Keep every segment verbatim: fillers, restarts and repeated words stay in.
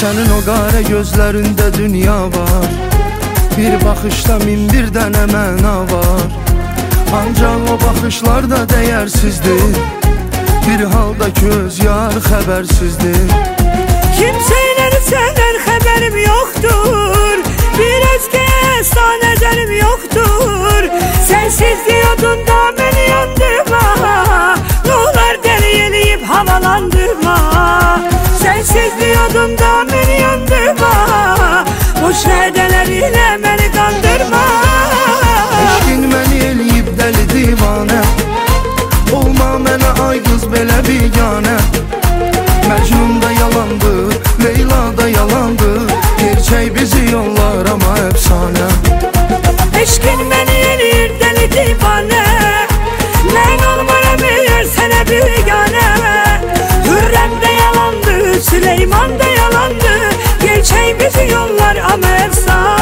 Senin o qara gözlərində dünya var, bir baxışda min bir dənə məna var. Ancaq o baxışlar da dəyərsizdir, bir halda göz yar xəbərsizdir. Kimsələr səndən xəbərim yoxdur, bir özgəyə əsla nəzərim yoxdur. Sənsiz diyordun da məni yandırma, nolar dəli eləyib havalandırma. Sənsiz diyordun da məni yandırma, boş vədələr ilə məni qandırma. Eşqin məni eləyib dəli divanə, olma mənə ay qız belə biganə. Məcnun da yalandı, Leyla da yalandı, gerçək bizi yollar amma əfsanə. Eşqin məni eləyir dəli divanə, mən olmaram eğer sənə biganə. Hürrəm də yalandı, Süleyman da yalandı, gerçək bizi yollar amma əfsanə.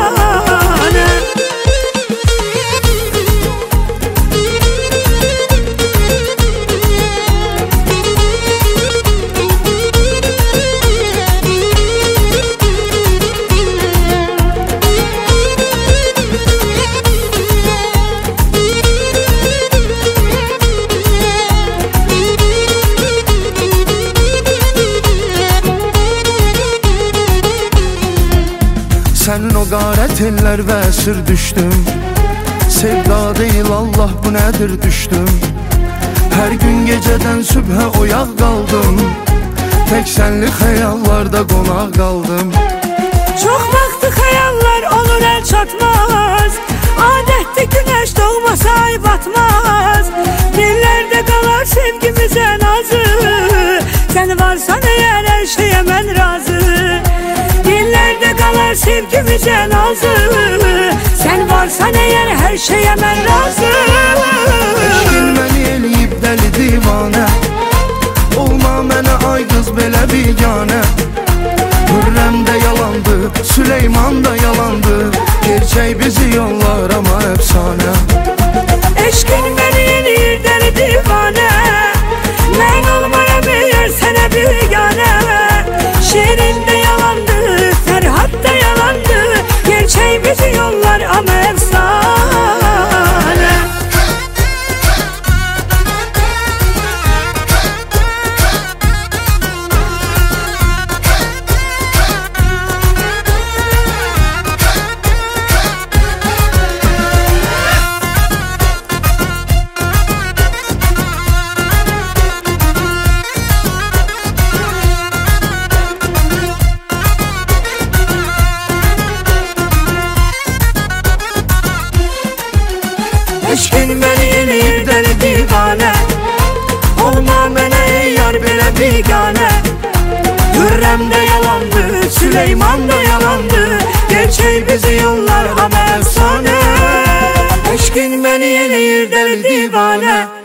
Sənin o qara tellər və əsir düşdüm, sevda deyil Allah bu nədir düşdüm. Hər gün gecədən sübhə oyaq qaldım, tək sənli xəyallarda qonaq qaldım. Çox vaxtı xəyallar olur əl çatmaz, adətli günəş doğmasa ay batmaz. Dillərdə qalar sevgimizə nazı, sən varsan eğer hər şeyə mən razı. Dillərdə qalar sevgimizə nazı, sən varsan eğer hər şeyə mən razı. Eşqin məni eləyib dəli divanə, olma mənə ay qız belə biganə. Hürrəm də yalandı, Süleyman da yalandı, gerçək bizi yollar amma əfsanə. Eşqin məni eləyir dəli divanə, mən olmaram eğer sənə biganə. Şirin də yalandı, Fərhad da yalandı, gerçək bizi yollar amma əfsanə. Eşqin məni eləyir dəli divanə, olma mənə ey yar belə biganə. Hürrəm də yalandı, Süleyman da yalandı, gerçək bizi yollar amma əfsanə. Eşqin məni eləyir dəli divanə,